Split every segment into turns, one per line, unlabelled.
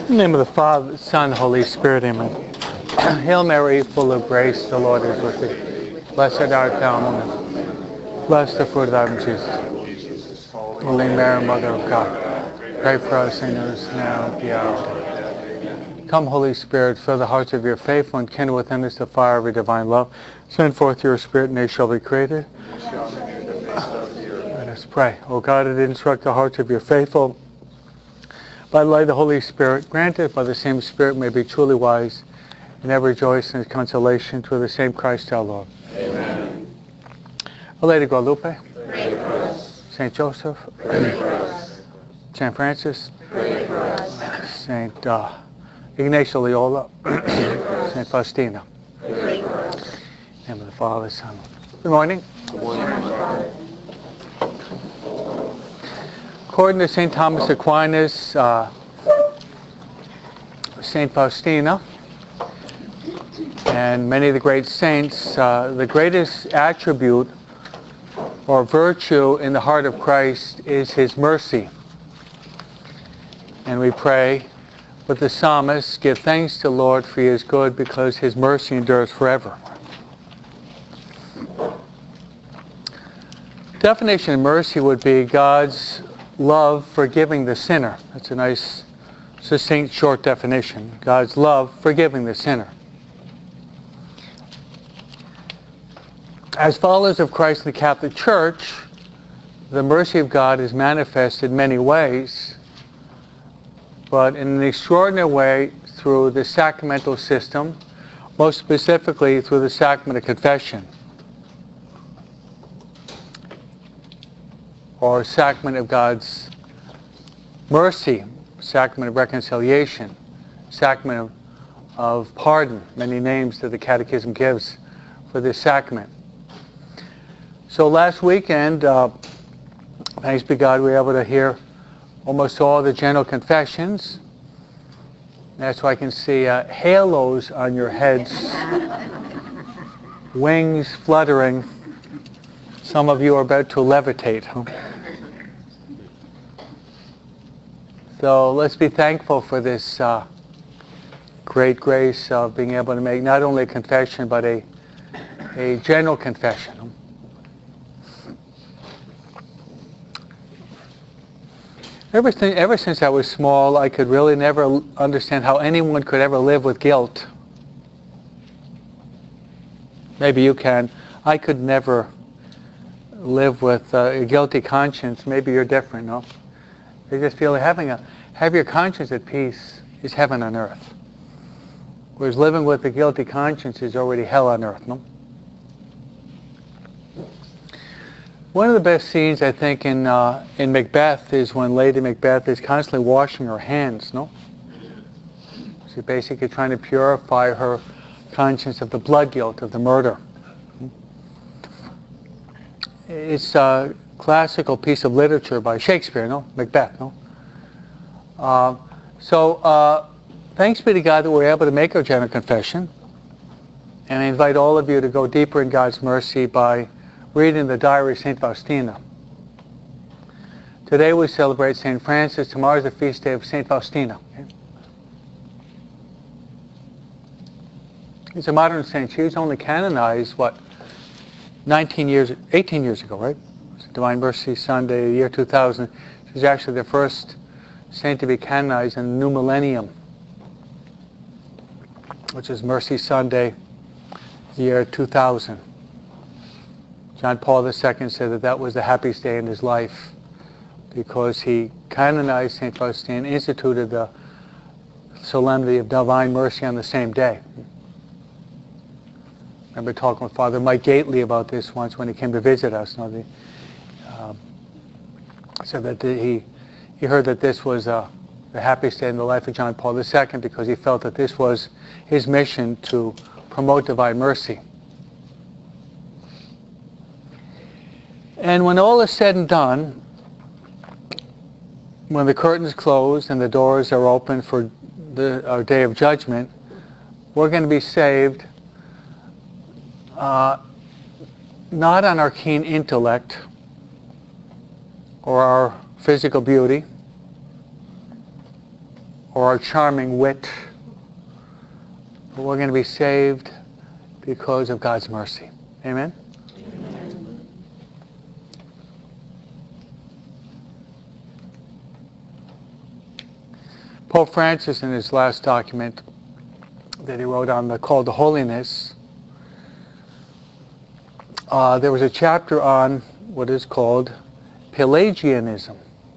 In the name of the Father, Son, Holy Spirit, amen. Hail Mary, full of grace, the Lord is with thee. Blessed art thou among women. Blessed the fruit of thy womb, Jesus. Holy Mary, Mother of God, pray for us sinners now and at the hour of death. Come, Holy Spirit, fill the hearts of your faithful and kindle within us the fire of your divine love. Send forth your Spirit, and they shall be created. Let us pray. O God, that instruct the hearts of your faithful by the light of the Holy Spirit, granted by the same Spirit may be truly wise and ever rejoice in his consolation through the same Christ our Lord.
Amen.
Our Lady Guadalupe,
Pray for us.
Saint Joseph,
Pray for us.
Saint Francis,
Pray for us.
Saint Ignacio Loyola, Saint Faustina.
Pray for us.
In the name of the Father, Son. Good morning.
Good morning, Father.
According to St. Thomas Aquinas, St. Faustina, and many of the great saints, the greatest attribute or virtue in the heart of Christ is his mercy. And we pray with the psalmist, give thanks to the Lord for he is good because his mercy endures forever. Definition of mercy would be God's love forgiving the sinner. That's a nice, succinct, short definition. God's love forgiving the sinner. As followers of Christ in the Catholic Church, the mercy of God is manifested in many ways, but in an extraordinary way through the sacramental system, most specifically through the sacrament of confession, or sacrament of God's mercy, sacrament of reconciliation, sacrament of pardon, many names that the Catechism gives for this sacrament. So last weekend, thanks be God, we were able to hear almost all the general confessions. That's why I can see halos on your heads, wings fluttering. Some of you are about to levitate. Huh? So let's be thankful for this great grace of being able to make not only a confession, but a general confession. Ever since I was small, I could really never understand how anyone could ever live with guilt. Maybe you can. I could never live with a guilty conscience. Maybe you're different, no? They just feel have your conscience at peace is heaven on earth. Whereas living with a guilty conscience is already hell on earth, no? One of the best scenes, I think, in Macbeth is when Lady Macbeth is constantly washing her hands, no? She's basically trying to purify her conscience of the blood guilt of the murder. It's a classical piece of literature by Shakespeare, no? Macbeth, no? So thanks be to God that we're able to make our general confession. And I invite all of you to go deeper in God's mercy by reading the diary of St. Faustina. Today we celebrate St. Francis. Tomorrow is the feast day of St. Faustina. Okay? He's a modern saint. She was only canonized, 18 years ago, right? It's Divine Mercy Sunday, year 2000. She was actually the first saint to be canonized in the new millennium, which is Mercy Sunday, year 2000. John Paul II said that was the happiest day in his life because he canonized St. Faustina, instituted the solemnity of Divine Mercy on the same day. I remember talking with Father Mike Gately about this once when he came to visit us. Said that he heard that this was the happiest day in the life of John Paul II because he felt that this was his mission to promote Divine Mercy. And when all is said and done, when the curtains close and the doors are open for our day of judgment, we're going to be saved not on our keen intellect or our physical beauty, or our charming wit, but we're going to be saved because of God's mercy. Amen? Pope Francis, in his last document that he wrote on the call to holiness, there was a chapter on what is called Pelagianism.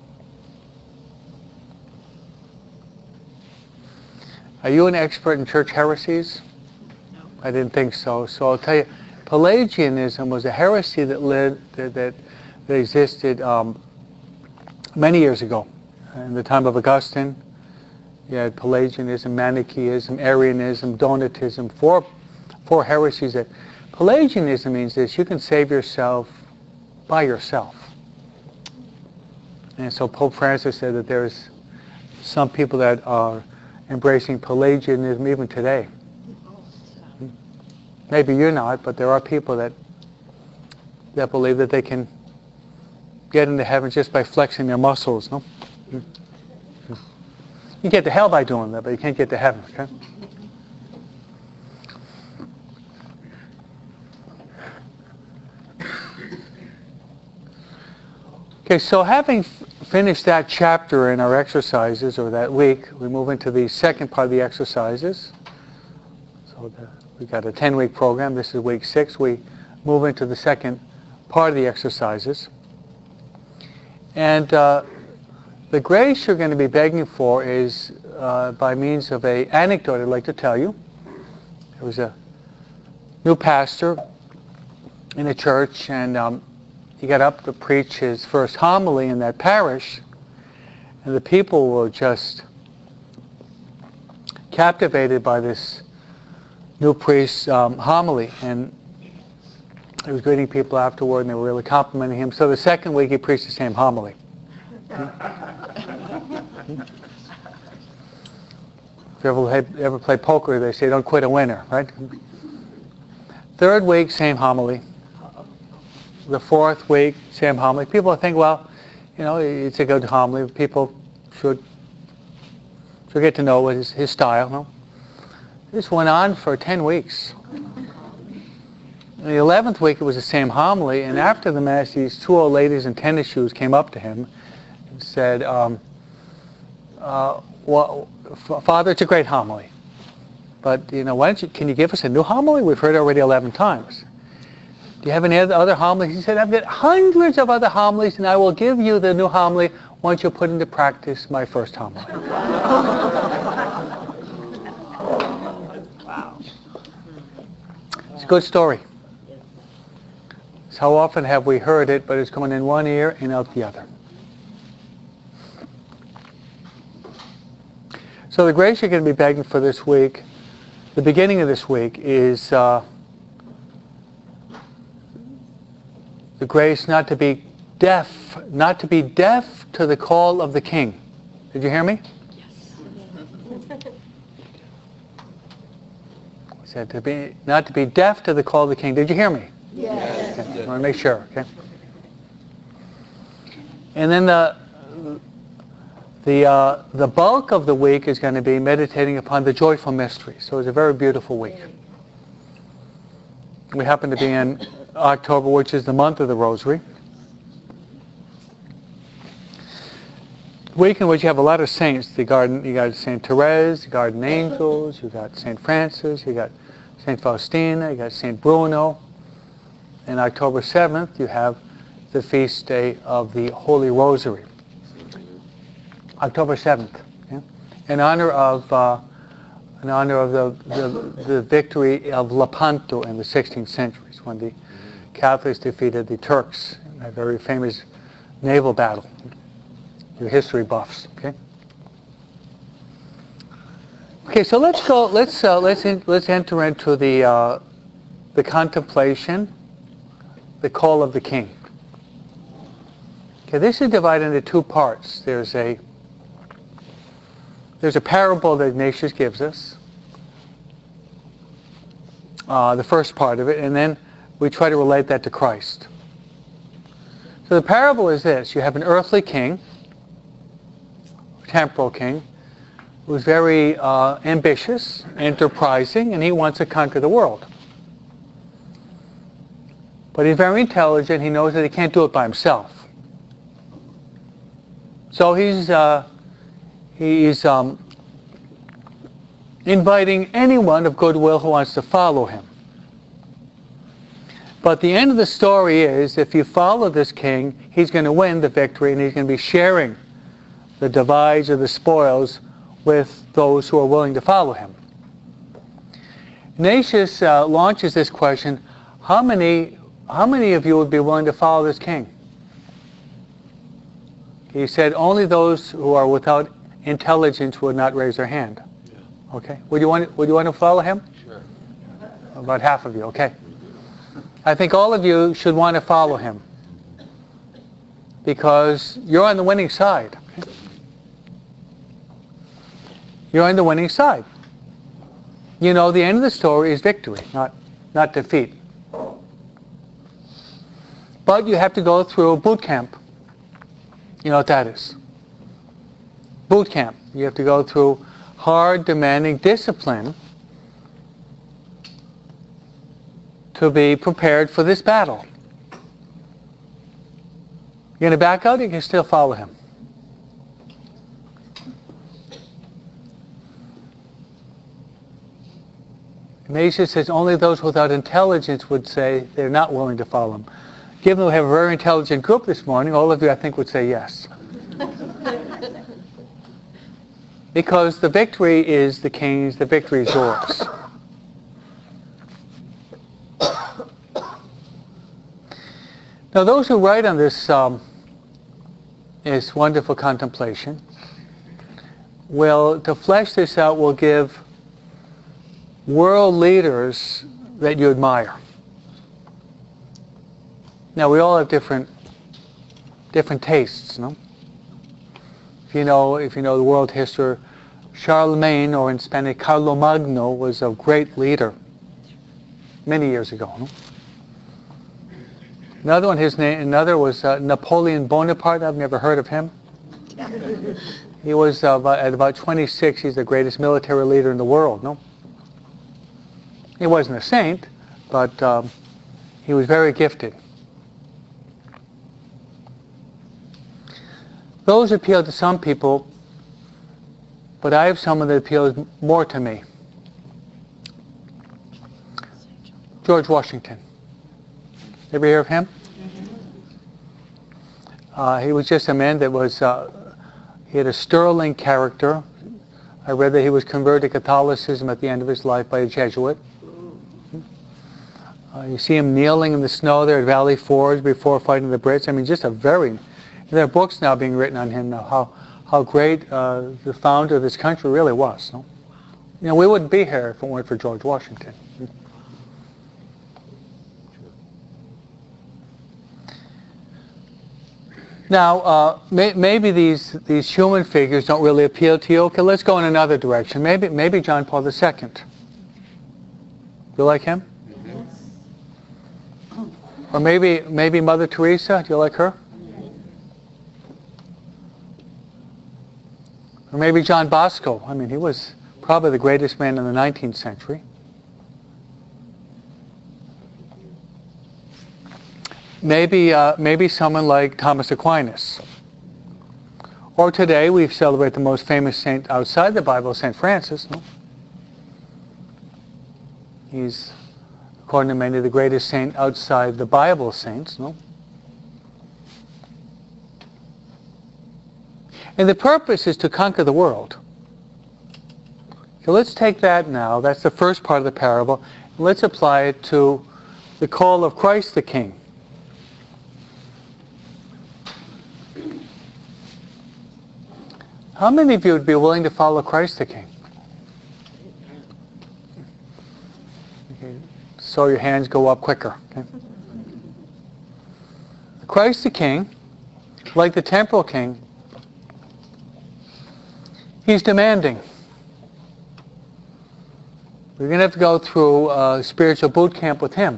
Are you an expert in church heresies? No. I didn't think so. So I'll tell you, Pelagianism was a heresy that existed many years ago. In the time of Augustine, you had Pelagianism, Manichaeism, Arianism, Donatism, four heresies. Pelagianism means this: you can save yourself by yourself. And so Pope Francis said that there's some people that are embracing Pelagianism even today. Maybe you're not, but there are people that believe that they can get into heaven just by flexing their muscles, no? You get to hell by doing that, but you can't get to heaven, okay? Okay, so having finished that chapter in our exercises, or that week, we move into the second part of the exercises. So we got a 10-week program. This is week 6. We move into the second part of the exercises. And the grace you're going to be begging for is by means of an anecdote I'd like to tell you. There was a new pastor in a church, and he got up to preach his first homily in that parish, and the people were just captivated by this new priest's homily, and he was greeting people afterward, and they were really complimenting him. So the second week he preached the same homily. If you ever play poker, they say don't quit a winner, right? Third week, same homily. The fourth week, same homily. People think, well, you know, it's a good homily. People should get to know his style. No? This went on for 10 weeks. In the 11th week, it was the same homily, and after the Mass, these two old ladies in tennis shoes came up to him and said, well, Father, it's a great homily, but, you know, can you give us a new homily? We've heard it already 11 times. Do you have any other homilies? He said, I've got hundreds of other homilies, and I will give you the new homily once you put into practice my first homily. Wow. It's a good story. So how often have we heard it, but it's going in one ear and out the other. So the grace you're going to be begging for this week, the beginning of this week, is the grace not to be deaf to the call of the King. Did you hear me? Yes. I said not to be deaf to the call of the King. Did you hear me?
Yes.
Okay. I want to make sure. Okay. And then the bulk of the week is going to be meditating upon the joyful mystery. So it's a very beautiful week. We happen to be in October, which is the month of the Rosary. Week in which you have a lot of saints. You got Saint Therese, you got angels, you got Saint Francis, you got Saint Faustina, you got Saint Bruno. And October 7th, you have the feast day of the Holy Rosary. October 7th, okay? in honor of the victory of Lepanto in the 16th century, when the Catholics defeated the Turks in a very famous naval battle. Your history buffs, okay? Okay, so let's go. Let's enter into the contemplation, the call of the King. Okay, this is divided into two parts. There's a parable that Ignatius gives us, the first part of it, and then we try to relate that to Christ. So the parable is this: you have an earthly king, temporal king, who's very ambitious, enterprising, and he wants to conquer the world. But he's very intelligent. He knows that he can't do it by himself. So he's inviting anyone of goodwill who wants to follow him. But the end of the story is, if you follow this king, he's going to win the victory, and he's going to be sharing the divides or the spoils with those who are willing to follow him. Ignatius launches this question: how many of you would be willing to follow this king? He said only those who are without intelligence would not raise their hand. Okay. Would you want to follow him?
Sure.
About half of you. Okay. I think all of you should want to follow him, because you're on the winning side. You're on the winning side. You know, the end of the story is victory, not defeat. But you have to go through boot camp. You know what that is? Boot camp. You have to go through hard, demanding discipline to be prepared for this battle. You're going to back out, you can still follow him. Ignatius says only those without intelligence would say they're not willing to follow him. Given that we have a very intelligent group this morning, all of you, I think, would say yes. Because the victory is the king's, the victory is yours. Now, those who write on this wonderful contemplation will, to flesh this out, will give world leaders that you admire. Now, we all have different tastes, no? If you know the world history, Charlemagne, or in Spanish, Carlomagno, was a great leader many years ago. No? Another was Napoleon Bonaparte. I've never heard of him. He was at about 26. He's the greatest military leader in the world. No, he wasn't a saint, but he was very gifted. Those appeal to some people, but I have someone that appeals more to me. George Washington. Ever hear of him? He was just a man that was, he had a sterling character. I read that he was converted to Catholicism at the end of his life by a Jesuit. You see him kneeling in the snow there at Valley Forge before fighting the Brits. I mean, just a very... There are books now being written on him now, how great the founder of this country really was. No? You know, we wouldn't be here if it weren't for George Washington. Now, maybe these human figures don't really appeal to you. Okay, let's go in another direction. Maybe John Paul II. You like him? Or maybe Mother Teresa. Do you like her? Or maybe John Bosco. I mean, he was probably the greatest man in the 19th century. Maybe someone like Thomas Aquinas. Or today we celebrate the most famous saint outside the Bible, St. Francis. No? He's, according to many, the greatest saint outside the Bible saints. No? And the purpose is to conquer the world. So let's take that now. That's the first part of the parable. And let's apply it to the call of Christ the King. How many of you would be willing to follow Christ the King? Okay. So your hands go up quicker. Okay. Christ the King, like the temporal king, he's demanding. We're going to have to go through a spiritual boot camp with him.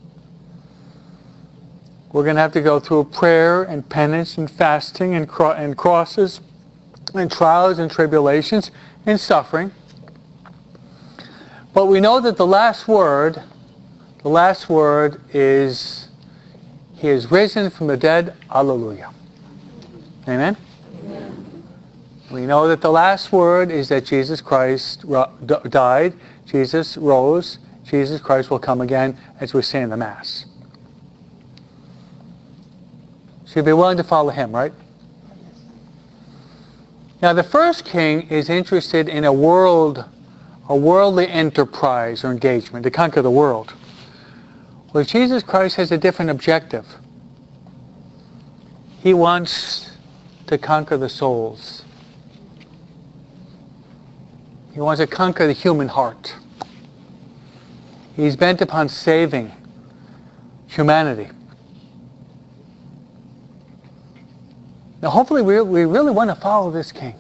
We're going to have to go through prayer and penance and fasting and crosses and trials and tribulations in suffering. But we know that the last word is, He is risen from the dead. Hallelujah. Amen?
Amen.
We know that the last word is that Jesus Christ died, Jesus rose, Jesus Christ will come again, as we say in the Mass. So you'd be willing to follow Him, right? Now the first king is interested in a worldly enterprise or engagement, to conquer the world. Well, Jesus Christ has a different objective. He wants to conquer the souls. He wants to conquer the human heart. He's bent upon saving humanity. Now hopefully we really want to follow this king.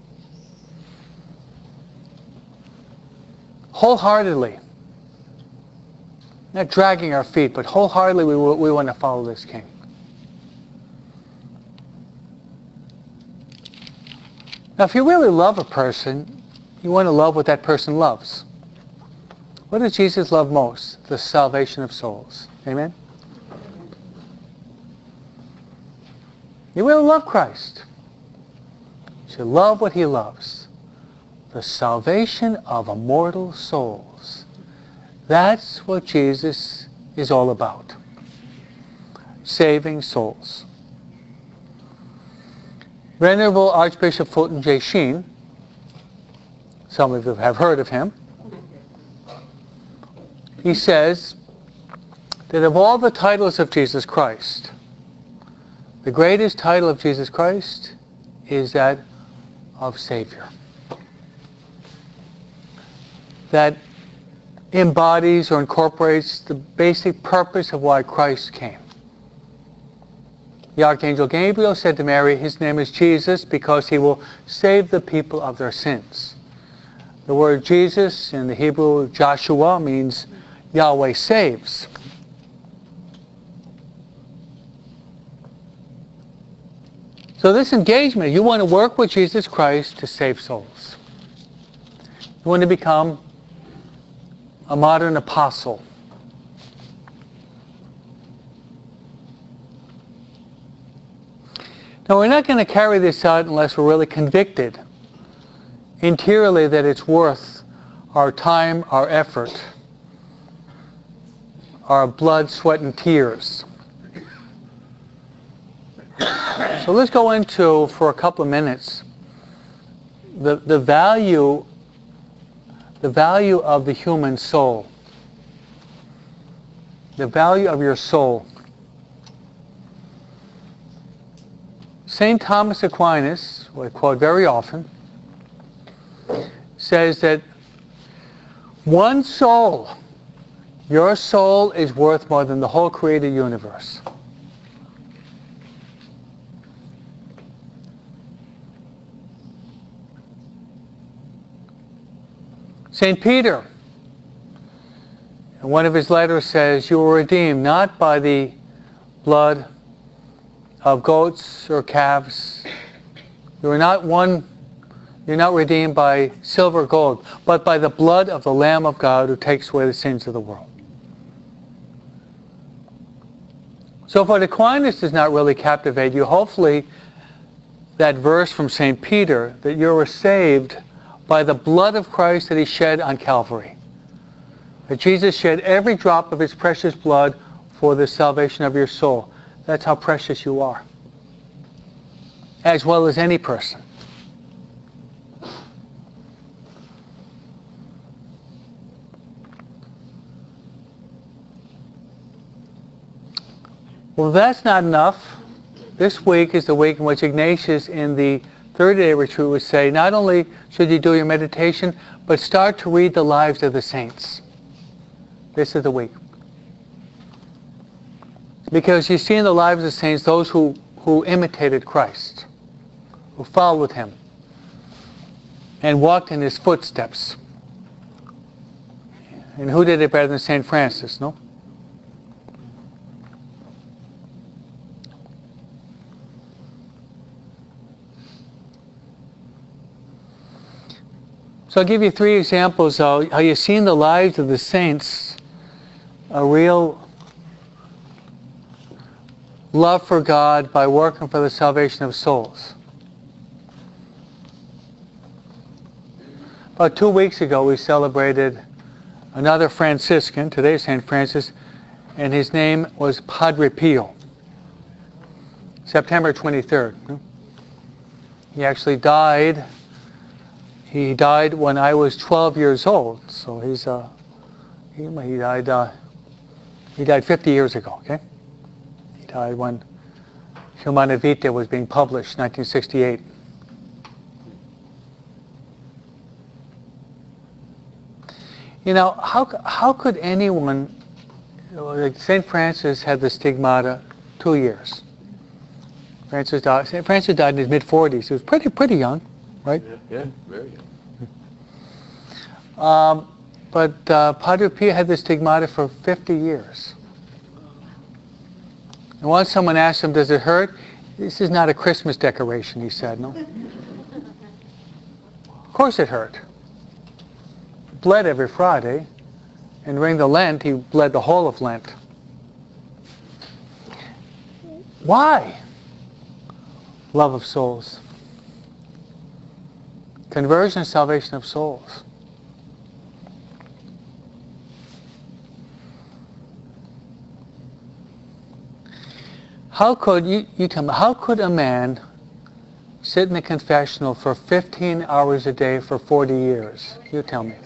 Wholeheartedly. Not dragging our feet, but wholeheartedly we want to follow this king. Now if you really love a person, you want to love what that person loves. What does Jesus love most? The salvation of souls. Amen? You really love Christ. You should love what He loves. The salvation of immortal souls. That's what Jesus is all about. Saving souls. Venerable Archbishop Fulton J. Sheen, some of you have heard of him, he says that of all the titles of Jesus Christ, the greatest title of Jesus Christ is that of Savior. That embodies or incorporates the basic purpose of why Christ came. The Archangel Gabriel said to Mary, His name is Jesus because He will save the people of their sins. The word Jesus in the Hebrew Joshua means Yahweh saves. So this engagement, you want to work with Jesus Christ to save souls. You want to become a modern apostle. Now we're not going to carry this out unless we're really convicted interiorly that it's worth our time, our effort, our blood, sweat, and tears. So let's go into, for a couple of minutes, the value of the human soul. The value of your soul. St. Thomas Aquinas, who I quote very often, says that one soul, your soul is worth more than the whole created universe. St. Peter, in one of his letters says, you were redeemed not by the blood of goats or calves. You're not redeemed by silver or gold, but by the blood of the Lamb of God who takes away the sins of the world. So if what Aquinas does not really captivate you, hopefully that verse from St. Peter, that you were saved by the blood of Christ that He shed on Calvary. That Jesus shed every drop of His precious blood for the salvation of your soul. That's how precious you are. As well as any person. Well, if that's not enough, this week is the week in which Ignatius in the 30-day retreat would say, not only should you do your meditation, but start to read the lives of the saints. This is the week. Because you see in the lives of the saints those who imitated Christ, who followed Him, and walked in His footsteps. And who did it better than St. Francis, no? So I'll give you 3 examples of how you see in the lives of the saints a real love for God by working for the salvation of souls. About 2 weeks ago, we celebrated another Franciscan, today St. Francis, and his name was Padre Pio. September 23rd. He actually died. He died when I was 12 years old. So he died 50 years ago. Okay, he died when Humana Vitae was being published, 1968. You know, how could anyone, like St. Francis had the stigmata 2 years. St. Francis died in his mid-40s. He was pretty young, right?
Yeah, very young.
But Padre Pio had the stigmata for 50 years. And once someone asked him, does it hurt? This is not a Christmas decoration, he said. No. Of course it hurt. Bled every Friday, and during the Lent, he bled the whole of Lent. Why? Love of souls. Conversion and salvation of souls. How could, you tell me, how could a man sit in the confessional for 15 hours a day for 40 years? You tell me.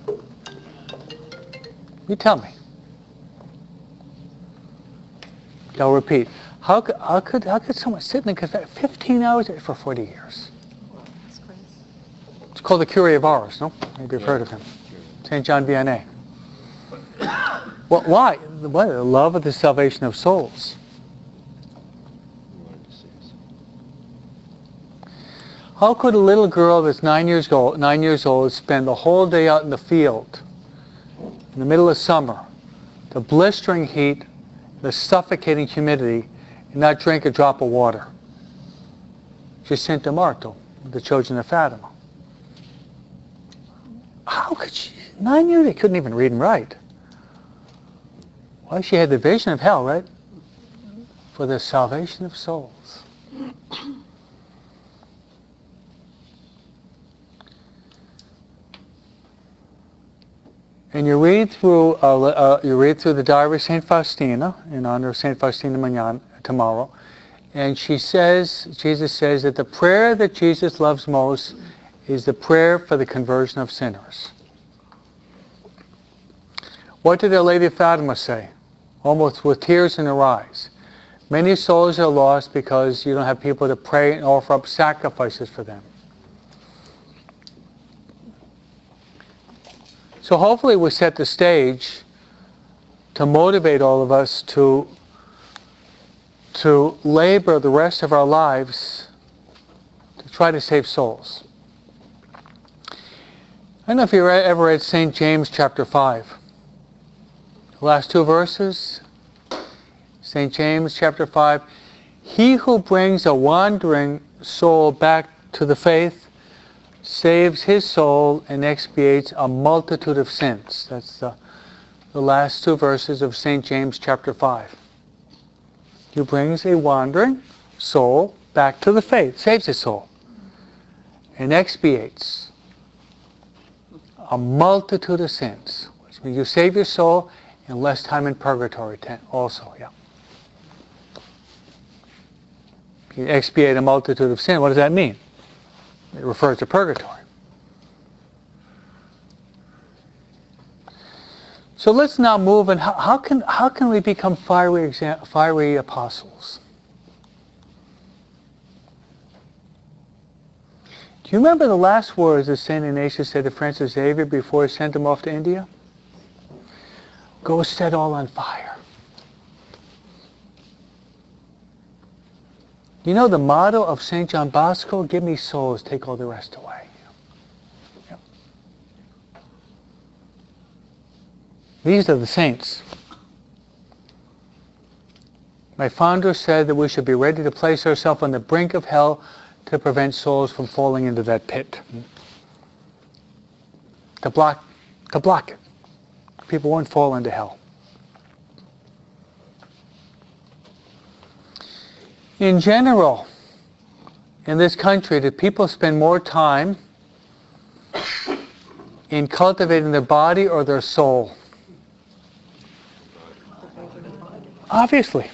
You tell me. I'll repeat. How could someone sit in the confessional 15 hours a day for 40 years?
That's crazy.
It's called the Curé of Ars, no? Maybe you've heard of him. St. John Vianney. Well, why? Why? The love of the salvation of souls. How could a little girl that's 9 years old spend the whole day out in the field in the middle of summer, the blistering heat, the suffocating humidity, and not drink a drop of water? Jacinta Marto, the children of Fatima. How could she? 9 years, they couldn't even read and write. Well, she had the vision of hell, right? For the salvation of souls. And you read through the diary of Saint Faustina in honor of Saint Faustina tomorrow, and Jesus says that the prayer that Jesus loves most is the prayer for the conversion of sinners. What did Our Lady of Fatima say? Almost with tears in her eyes. Many souls are lost because you don't have people to pray and offer up sacrifices for them. So hopefully we set the stage to motivate all of us to labor the rest of our lives to try to save souls. I don't know if you ever read St. James chapter 5. The last 2 verses. St. James chapter 5. He who brings a wandering soul back to the faith saves his soul and expiates a multitude of sins. That's the last 2 verses of St. James chapter 5. He brings a wandering soul back to the faith, saves his soul, and expiates a multitude of sins. Which means you save your soul and less time in purgatory also, yeah. You expiate a multitude of sin. What does that mean? It refers to purgatory. So let's now move, and how can we become fiery apostles? Do you remember the last words that St. Ignatius said to Francis Xavier before he sent him off to India? Go set all on fire. You know the motto of St. John Bosco? Give me souls, take all the rest away. Yep. These are the saints. My founder said that we should be ready to place ourselves on the brink of hell to prevent souls from falling into that pit. to block it. People won't fall into hell. In general, in this country, do people spend more time in cultivating their body or their soul? Obviously.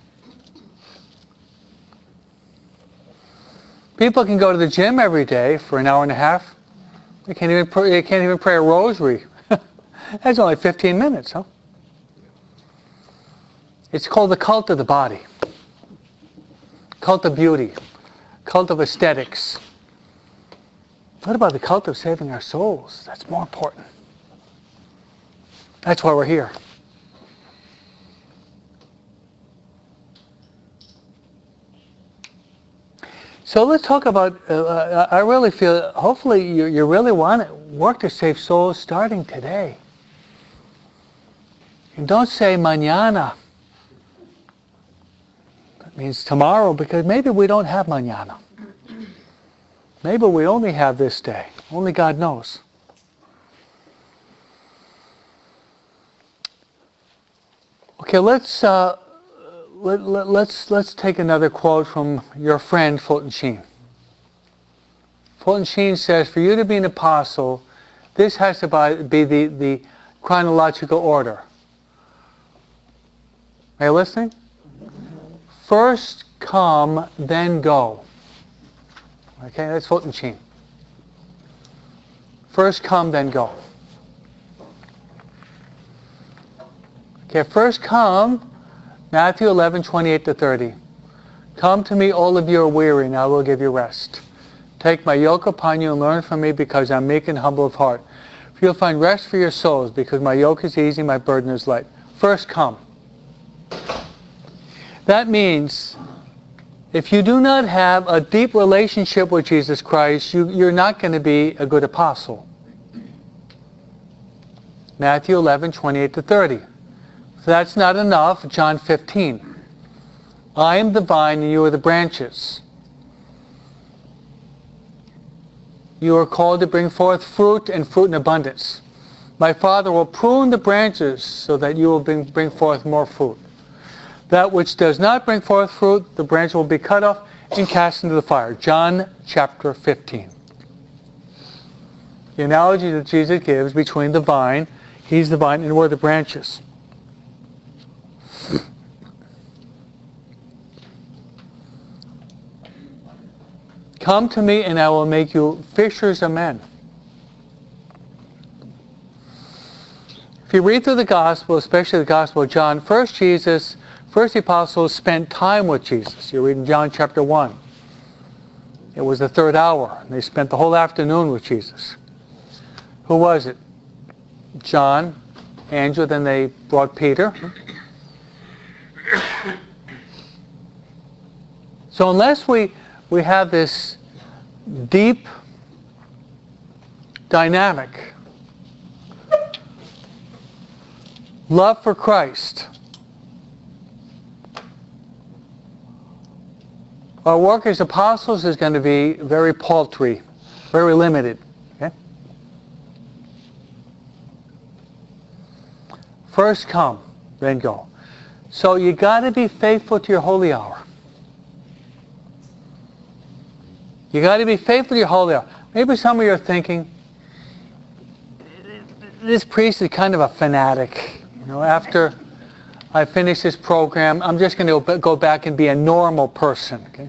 People can go to the gym every day for an hour and a half. They can't even pray a rosary. That's only 15 minutes, huh? It's called the cult of the body. Cult of beauty. Cult of aesthetics. What about the cult of saving our souls? That's more important. That's why we're here. So let's talk about, I really feel, hopefully you really want to work to save souls starting today. And don't say mañana. That means tomorrow, because maybe we don't have mañana. Maybe we only have this day. Only God knows. Okay, let's take another quote from your friend Fulton Sheen. Fulton Sheen says, for you to be an apostle, this has to be the chronological order. Are you listening? First come, then go. Okay, that's Fulton Sheen. First come, then go. Okay, first come, Matthew 11:28-30. Come to me, all of you are weary, and I will give you rest. Take my yoke upon you and learn from me, because I'm meek and humble of heart. For you'll find rest for your souls, because my yoke is easy, my burden is light. First come. That means if you do not have a deep relationship with Jesus Christ, you're not going to be a good apostle. Matthew 11:28-30. If that's not enough, John 15. I am the vine and you are the branches. You are called to bring forth fruit and fruit in abundance. My Father will prune the branches so that you will bring forth more fruit. That which does not bring forth fruit, the branch will be cut off and cast into the fire. John chapter 15. The analogy that Jesus gives between the vine, he's the vine, and we're the branches. Come to me and I will make you fishers of men. If you read through the Gospel, especially the Gospel of John, first the apostles spent time with Jesus. You read in John chapter 1. It was the third hour. And they spent the whole afternoon with Jesus. Who was it? John, Andrew, then they brought Peter. So unless we have this deep dynamic love for Christ, our work as apostles is going to be very paltry, very limited. Okay? First come, then go. So you got to be faithful to your holy hour. You got to be faithful to your holy hour. Maybe some of you are thinking, this priest is kind of a fanatic. You know, after I finish this program, I'm just going to go back and be a normal person. Okay?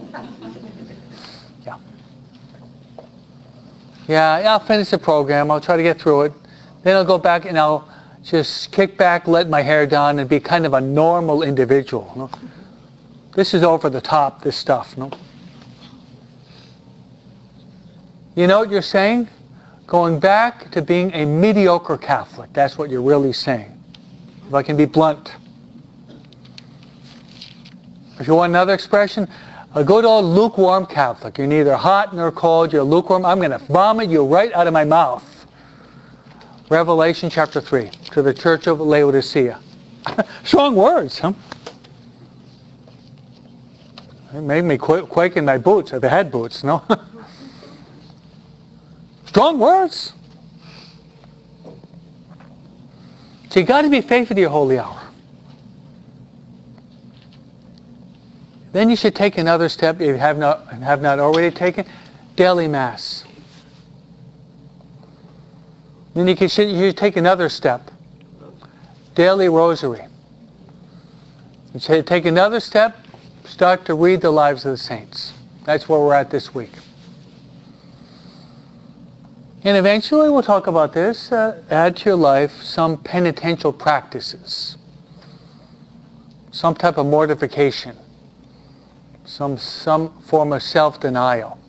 Yeah, I'll finish the program. I'll try to get through it. Then I'll go back and I'll just kick back, let my hair down, and be kind of a normal individual. You know? This is over the top, this stuff. You know? You know what you're saying? Going back to being a mediocre Catholic. That's what you're really saying. If I can be blunt. If you want another expression, a good old lukewarm Catholic. You're neither hot nor cold. You're lukewarm. I'm going to vomit you right out of my mouth. Revelation chapter 3 to the church of Laodicea. Strong words, huh? It made me quake in my boots, or the head boots, no? Strong words. So you got to be faithful to your holy hour. Then you should take another step, if you have not already taken, daily Mass. Then you should take another step, daily Rosary. You should take another step, start to read the lives of the saints. That's where we're at this week. And eventually we'll talk about this, add to your life some penitential practices, some type of mortification, some form of self-denial.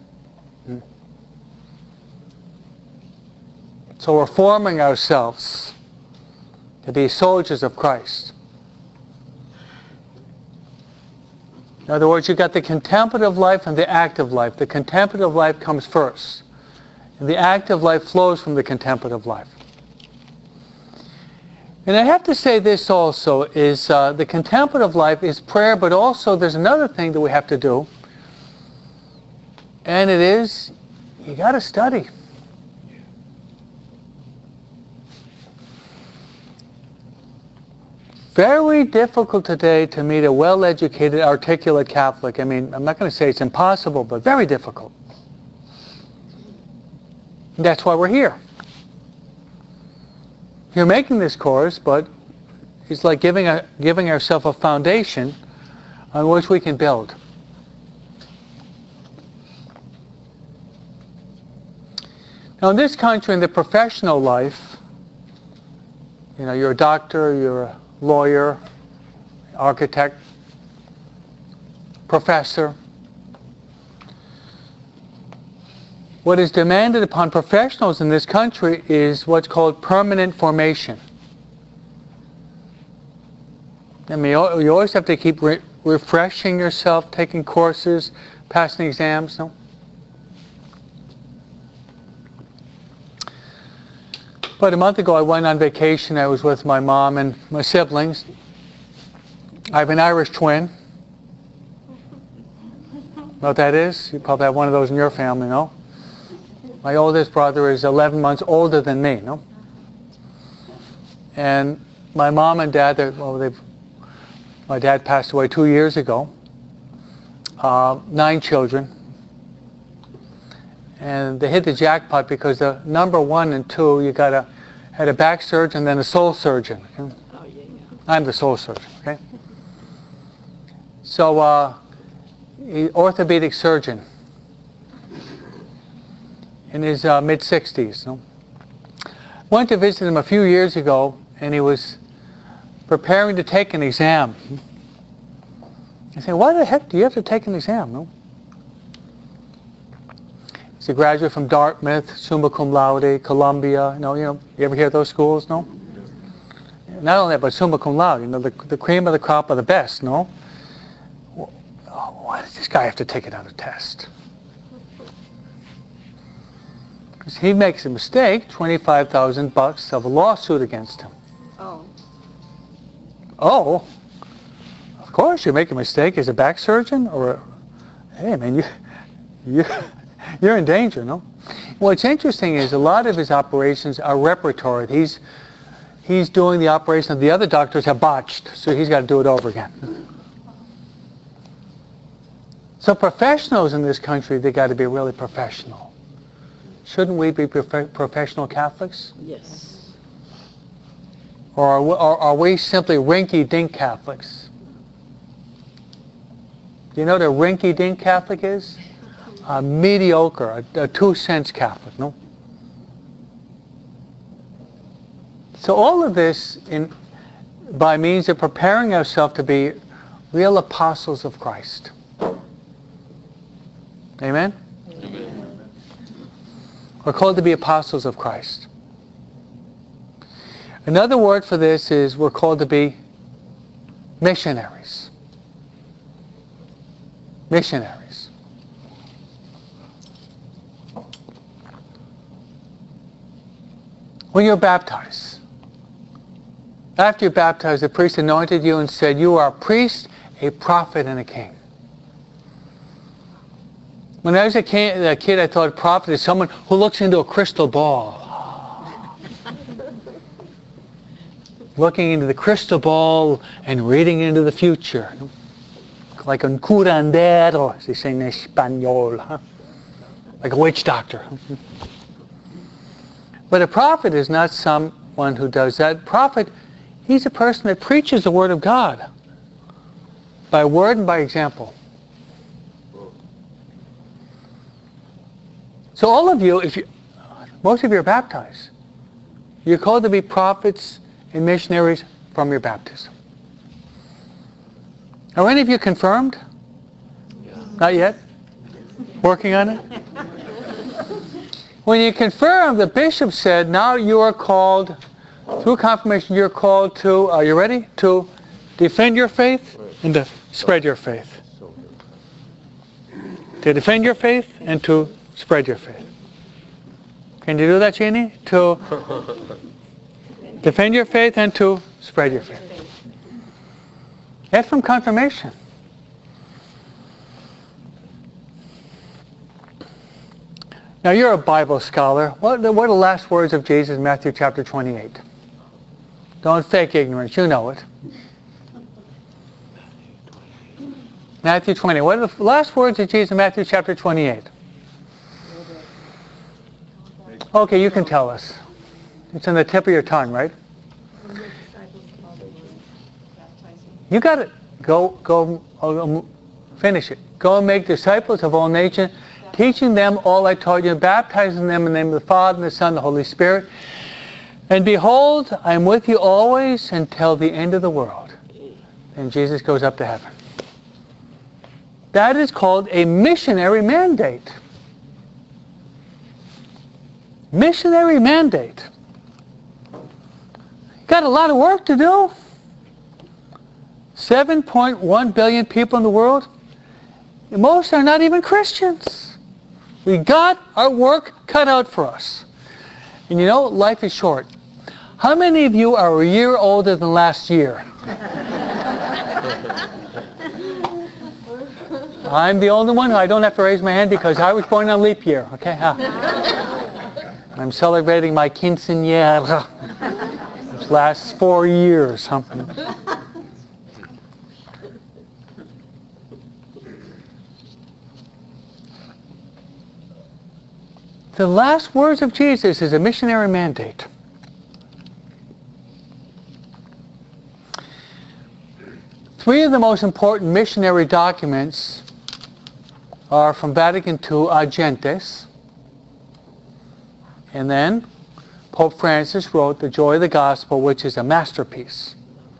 So we're forming ourselves to be soldiers of Christ. In other words, you've got the contemplative life and the active life. The contemplative life comes first. And the active life flows from the contemplative life. And I have to say this also, is the contemplative life is prayer, but also there's another thing that we have to do. And it is, you got to study. Very difficult today to meet a well-educated, articulate Catholic. I mean, I'm not going to say it's impossible, but very difficult. That's why we're here. You're making this course, but it's like giving ourselves a foundation on which we can build. Now, in this country, in the professional life, you're a doctor, you're a lawyer, architect, professor. What is demanded upon professionals in this country is what's called permanent formation. I mean, you always have to keep refreshing yourself, taking courses, passing exams, no? About a month ago, I went on vacation. I was with my mom and my siblings. I have an Irish twin. Know what that is? You probably have one of those in your family, no? My oldest brother is 11 months older than me, no? And my mom and dad, my dad passed away 2 years ago. 9 children. And they hit the jackpot because the number 1 and 2, you had a back surgeon, then a soul surgeon. Okay? Oh, yeah. I'm the soul surgeon, okay? So, orthopedic surgeon in his mid-60s. No? Went to visit him a few years ago, and he was preparing to take an exam. I said, why the heck do you have to take an exam? No? He's a graduate from Dartmouth, summa cum laude, Columbia. You ever hear of those schools? No. Not only that, but summa cum laude. The cream of the crop of the best. No. Why does this guy have to take another test? Because he makes a mistake, $25,000 of a lawsuit against him. Oh. Of course, you make a mistake as a back surgeon, hey man, you're in danger, no? What's interesting is a lot of his operations are repertory. He's doing the operation that the other doctors have botched, so he's got to do it over again. So professionals in this country, they got to be really professional. Shouldn't we be professional Catholics?
Yes.
Or are we simply rinky-dink Catholics? Do you know what a rinky-dink Catholic is? A mediocre, a 2-cent Catholic, no? So all of this by means of preparing ourselves to be real apostles of Christ. Amen? Amen. We're called to be apostles of Christ. Another word for this is we're called to be missionaries. Missionaries. When you're baptized, after you're baptized, the priest anointed you and said, you are a priest, a prophet, and a king. When I was a kid, I thought prophet is someone who looks into a crystal ball. looking into the crystal ball and reading into the future. Like un curandero, as they say in Espanol. Huh? Like a witch doctor. But a prophet is not someone who does that. Prophet, he's a person that preaches the Word of God. By word and by example. So all of you, most of you are baptized. You're called to be prophets and missionaries from your baptism. Are any of you confirmed?
Yeah.
Not yet? Working on it? When you confirm, the bishop said, now you are called, through confirmation, you're called to, are you ready? To defend your faith and to spread your faith. To defend your faith and to spread your faith. Can you do that, Jeannie? To defend your faith and to spread your faith. That's from confirmation. Now you're a Bible scholar. What are the last words of Jesus in Matthew chapter 28? Don't fake ignorance. You know it. Matthew 20. What are the last words of Jesus in Matthew chapter 28? Okay, you can tell us. It's on the tip of your tongue, right? You got it. Go, finish it. Go and make disciples of all nations, teaching them all I taught you, baptizing them in the name of the Father, and the Son, and the Holy Spirit. And behold, I am with you always until the end of the world. And Jesus goes up to heaven. That is called a missionary mandate. Missionary mandate. Got a lot of work to do. 7.1 billion people in the world. Most are not even Christians. We got our work cut out for us. And you know, life is short. How many of you are a year older than last year? I'm the only one who I don't have to raise my hand because I was born on leap year. Okay? I'm celebrating my quinceañera. Which lasts 4 years. Something. The last words of Jesus is a missionary mandate. Three of the most important missionary documents are from Vatican II, Ad Gentes, and then Pope Francis wrote The Joy of the Gospel, which is a masterpiece.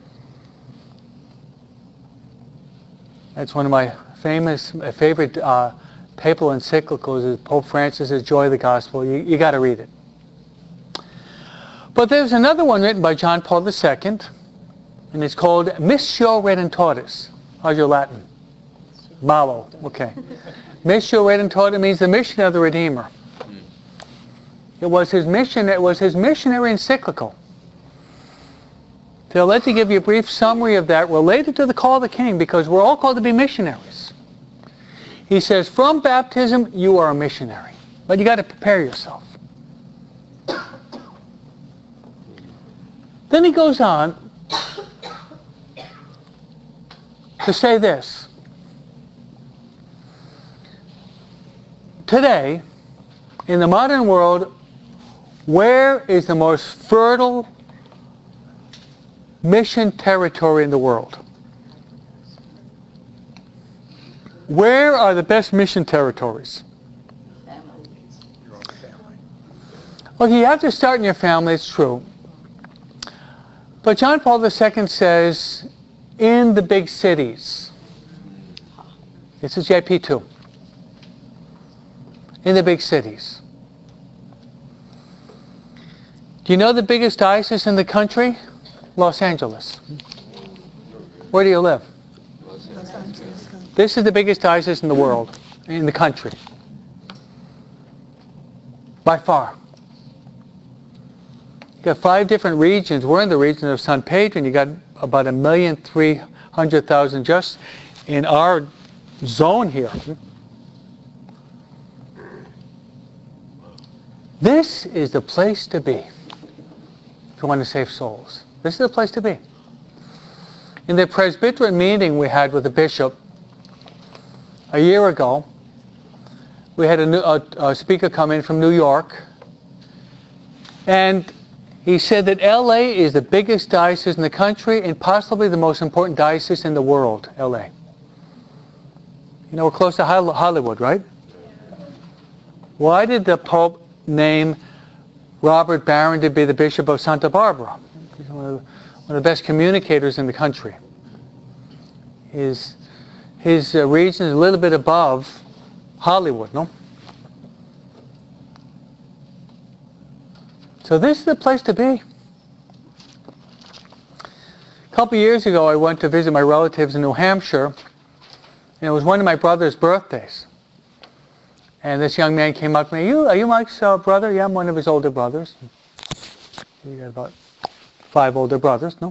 That's one of my favorite papal encyclicals is Pope Francis' Joy of the Gospel. You got to read it. But there's another one written by John Paul II, and it's called Missio Redemptoris. How's your Latin? Malo. Okay. Missio Redemptoris means the mission of the Redeemer. It was his mission. It was his missionary encyclical. So I'll let you give you a brief summary of that related to the call of the King, because we're all called to be missionaries. He says, from baptism, you are a missionary. But you got to prepare yourself. Then he goes on to say this. Today, in the modern world, where is the most fertile mission territory in the world? Where are the best mission territories? Well, you have to start in your family, it's true. But John Paul II says, in the big cities. This is JP2. In the big cities. Do you know the biggest diocese in the country? Los Angeles. Where do you live? This is the biggest diocese in the world, in the country. By far. You got 5 different regions. We're in the region of San Pedro, and you got about 1,300,000 just in our zone here. This is the place to be if you want to save souls. This is the place to be. In the Presbyterian meeting we had with the bishop a year ago, we had a speaker come in from New York, and he said that LA is the biggest diocese in the country and possibly the most important diocese in the world, LA. You know, we're close to Hollywood, right? Why did the Pope name Robert Barron to be the Bishop of Santa Barbara? He's one of the best communicators in the country. His region is a little bit above Hollywood, no? So this is the place to be. A couple years ago, I went to visit my relatives in New Hampshire, and it was one of my brother's birthdays. And this young man came up to me, are you Mike's brother? Yeah, I'm one of his older brothers. You got about 5 older brothers, no?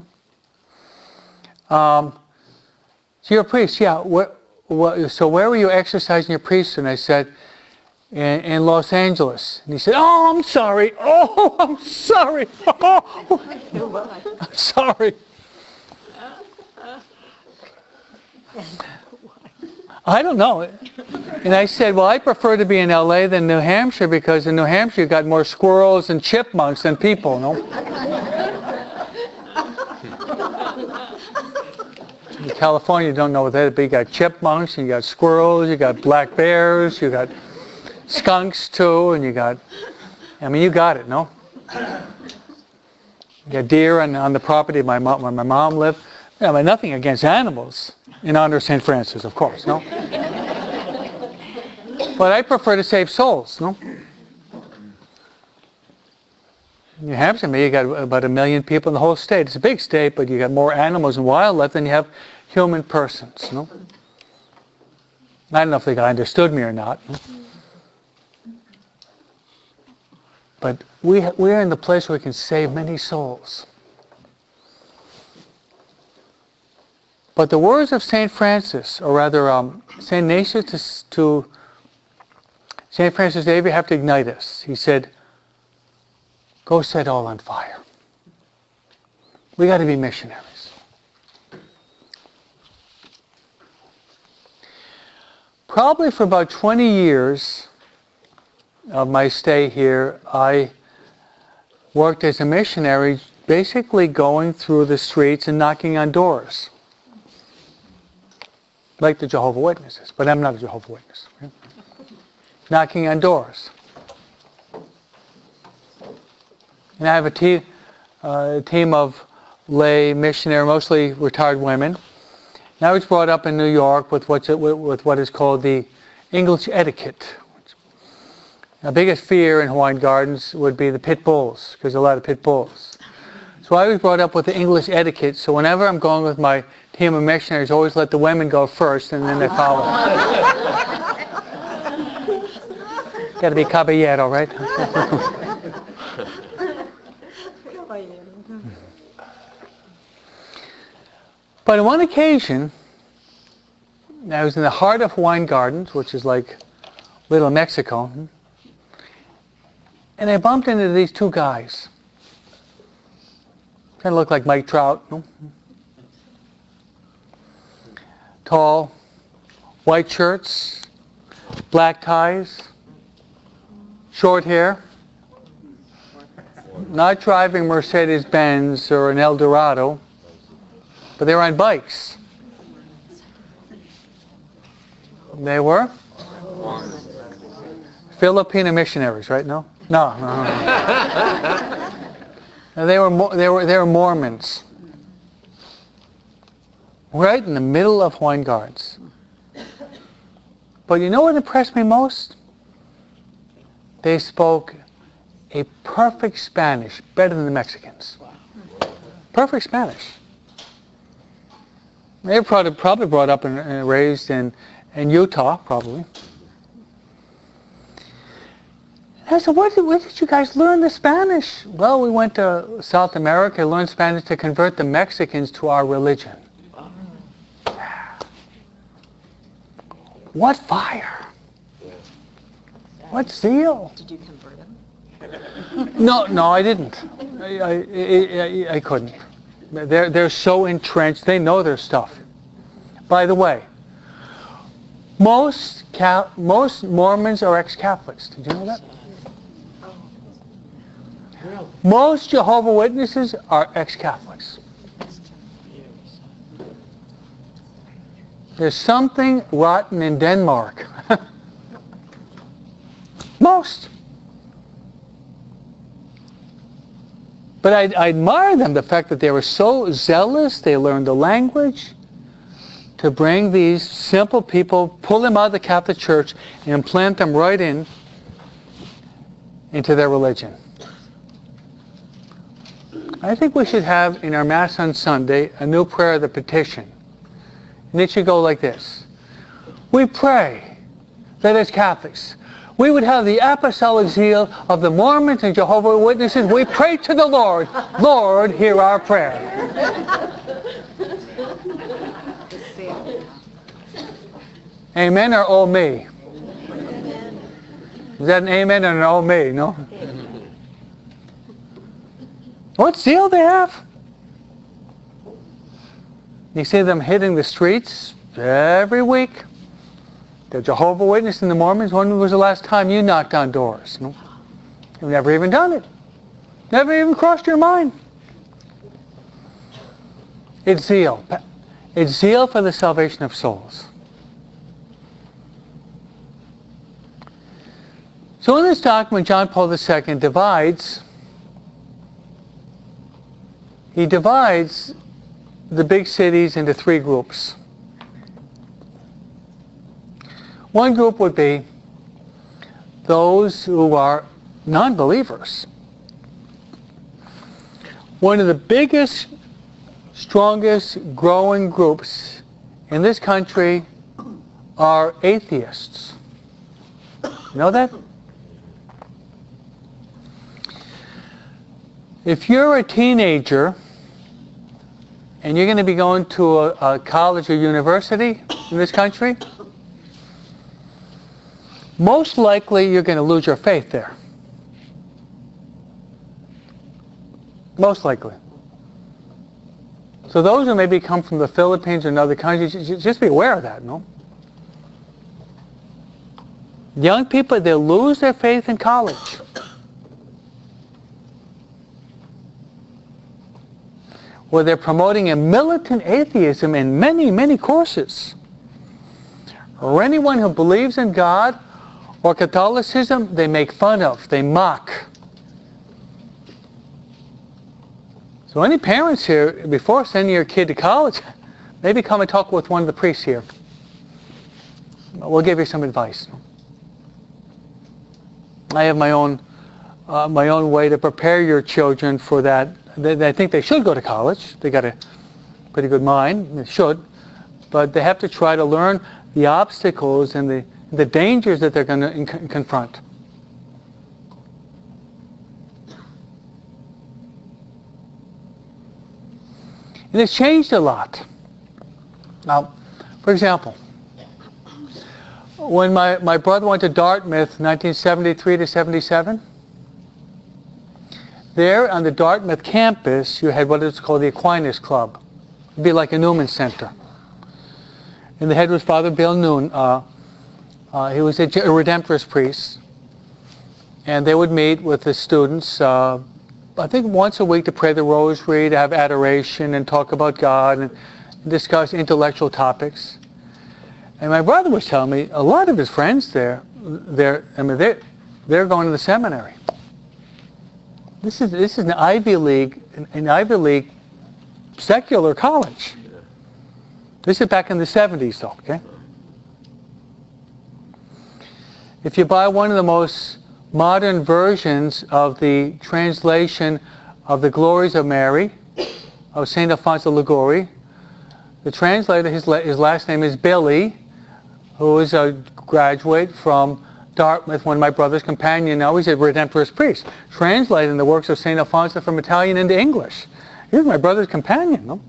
So you're a priest, yeah. So where were you exercising your priesthood? And I said, in Los Angeles. And he said, oh, I'm sorry. Oh, I'm sorry. Oh, I'm sorry. I don't know. And I said, well, I prefer to be in LA than New Hampshire because in New Hampshire you've got more squirrels and chipmunks than people, no? In California, you don't know what that is, but you got chipmunks, and you got squirrels, you got black bears, you got skunks too, and you got, you got it, no? You got deer on the property where my mom lived. Nothing against animals, in honor of St. Francis, of course, no? But I prefer to save souls, no? In New Hampshire, you got about 1 million people in the whole state. It's a big state, but you got more animals and wildlife than you have human persons, no? I don't know if the guy understood me or not. No? But we're in the place where we can save many souls. But the words of St. Francis, or rather St. Ignatius to St. Francis Xavier have to ignite us. He said, go set all on fire. We got to be missionaries. Probably for about 20 years of my stay here, I worked as a missionary, basically going through the streets and knocking on doors. Like the Jehovah's Witnesses, but I'm not a Jehovah's Witness. Right? Knocking on doors. And I have a team of lay missionary, mostly retired women. And I was brought up in New York with what is called the English etiquette. The biggest fear in Hawaiian Gardens would be the pit bulls, because there are a lot of pit bulls. So I was brought up with the English etiquette, so whenever I'm going with my team of missionaries, always let the women go first and then they follow. Got to be caballero, right? But on one occasion, I was in the heart of Hawaiian Gardens, which is like Little Mexico, and I bumped into these 2 guys. Kind of looked like Mike Trout. No? Tall, white shirts, black ties, short hair. Not driving Mercedes-Benz or an Eldorado, but they were on bikes. They were Filipino missionaries, right? No. They were Mormons. Right in the middle of Hawaiian Gardens. But you know what impressed me most? They spoke a perfect Spanish, better than the Mexicans. Perfect Spanish. They were probably brought up and raised in Utah, probably. And I said, where did you guys learn the Spanish? Well, we went to South America, learned Spanish to convert the Mexicans to our religion. What fire! What zeal!
Did you convert them?
No, I didn't. I couldn't. They're so entrenched. They know their stuff. By the way, most Mormons are ex-Catholics. Did you know that? Most Jehovah's Witnesses are ex-Catholics. There's something rotten in Denmark. Most. But I admire them, the fact that they were so zealous, they learned the language, to bring these simple people, pull them out of the Catholic Church, and implant them right into their religion. I think we should have in our Mass on Sunday a new prayer of the petition. And it should go like this. We pray that as Catholics, we would have the apostolic zeal of the Mormons and Jehovah's Witnesses. We pray to the Lord. Lord, hear our prayer. Amen or oh me? Is that an amen or an oh me? No? What zeal they have? You see them hitting the streets every week. The Jehovah's Witnesses and the Mormons, when was the last time you knocked on doors? No? You've never even done it. Never even crossed your mind. It's zeal. It's zeal for the salvation of souls. So in this document, John Paul II divides the big cities into three groups. One group would be those who are non-believers. One of the biggest, strongest growing groups in this country are atheists. You know that? If you're a teenager and you're going to be going to a college or university in this country, most likely you're going to lose your faith there. Most likely. So those who maybe come from the Philippines or other countries, just be aware of that, no? Young people, they'll lose their faith in college. Where they're promoting a militant atheism in many, many courses. Or anyone who believes in God or Catholicism, they make fun of, they mock. So any parents here, before sending your kid to college, maybe come and talk with one of the priests here. We'll give you some advice. I have my own way to prepare your children for that. They think they should go to college. They got a pretty good mind. They should. But they have to try to learn the obstacles and the dangers that they're going to confront. And it's changed a lot. Now, for example, when my brother went to Dartmouth 1973 to 77, there on the Dartmouth campus, you had what is called the Aquinas Club. It'd be like a Newman Center. And the head was Father Bill Noon. He was a Redemptorist priest. And they would meet with the students, I think once a week, to pray the rosary, to have adoration and talk about God and discuss intellectual topics. And my brother was telling me a lot of his friends they're going to the seminary. This is an Ivy League secular college. This is back in the 70s, though. Okay. If you buy one of the most modern versions of the translation of the Glories of Mary, of St. Alfonso Liguori, the translator, his last name is Billy, who is a graduate from Dartmouth, one of my brother's companion. Now he's a Redemptorist priest, translating the works of St. Alfonso from Italian into English. He's my brother's companion, no?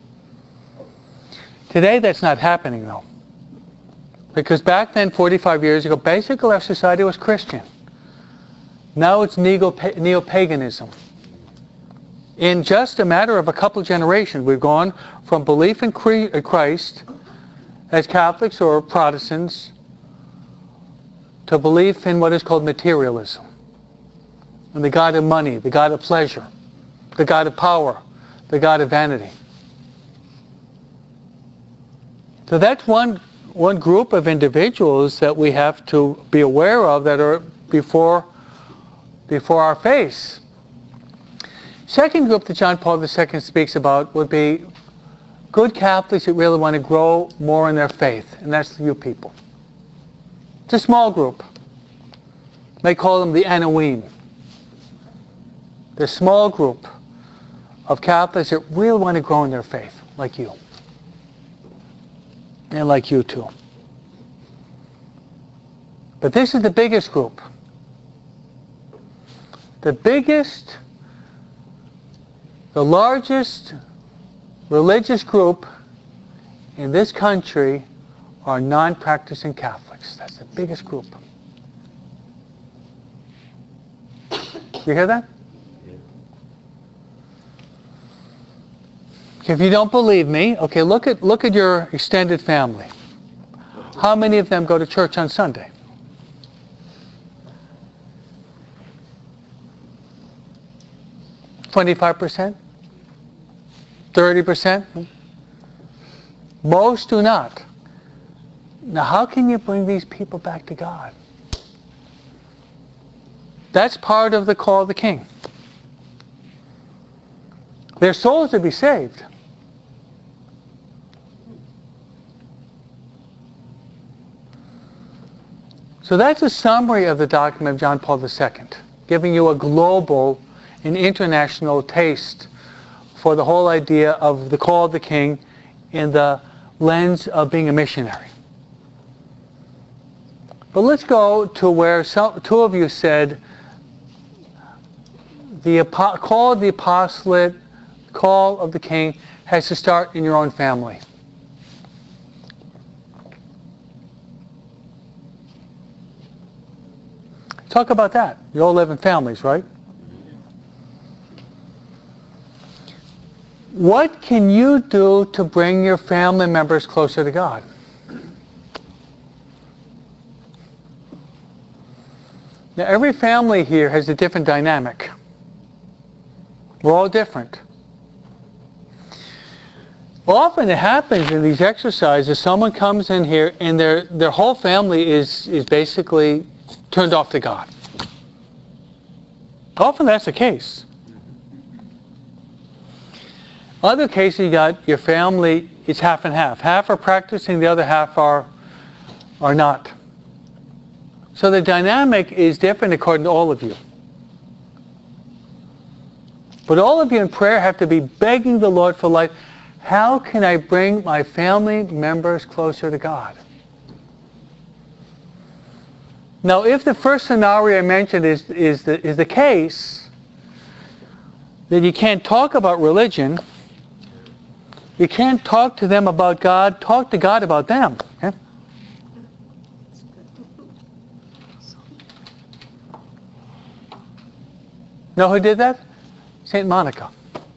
Today that's not happening, though. Because back then, 45 years ago, basically our society was Christian. Now it's neo-paganism. In just a matter of a couple of generations, we've gone from belief in Christ as Catholics or Protestants to belief in what is called materialism, and the god of money, the god of pleasure, the god of power, the god of vanity. So that's one group of individuals that we have to be aware of that are before our face. Second group that John Paul II speaks about would be good Catholics that really want to grow more in their faith, and that's you people. It's a small group. They call them the Anoim. They're a small group of Catholics that really want to grow in their faith, like you. And like you too. But this is the biggest group. The biggest, the largest religious group in this country are non-practicing Catholics. That's the biggest group. You hear that? If you don't believe me, okay, look at your extended family. How many of them go to church on Sunday? %? 30%? Most do not. Now, how can you bring these people back to God? That's part of the call of the King. Their souls to be saved. So that's a summary of the document of John Paul II, giving you a global and international taste for the whole idea of the call of the King in the lens of being a missionary. But let's go to where two of you said the call of the apostolate, call of the King has to start in your own family. Talk about that. You all live in families, right? What can you do to bring your family members closer to God? Now, every family here has a different dynamic. We're all different. Often it happens in these exercises, someone comes in here and their whole family is basically turned off to God. Often that's the case. Other cases, you got your family, it's half and half. Half are practicing, the other half are not. So the dynamic is different according to all of you. But all of you in prayer have to be begging the Lord for life. How can I bring my family members closer to God? Now, if the first scenario I mentioned is the case, then you can't talk about religion. You can't talk to them about God. Talk to God about them. Okay? Know who did that? St. Monica.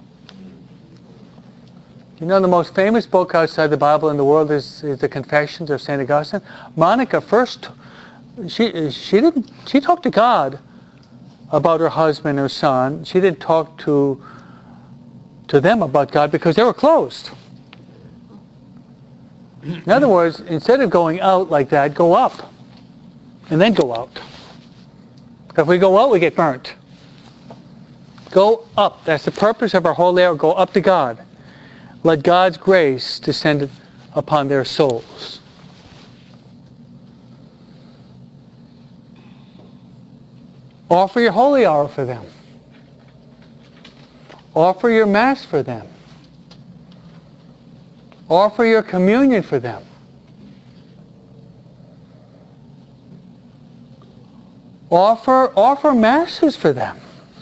You know the most famous book outside the Bible in the world is the Confessions of St. Augustine. Monica first, she talked to God about her husband, her son. She didn't talk to them about God because they were closed. In other words, instead of going out like that, go up and then go out. If we go out, we get burnt. Go up. That's the purpose of our holy hour. Go up to God. Let God's grace descend upon their souls. Offer your holy hour for them. Offer your Mass for them. Offer your communion for them. Offer Masses for them.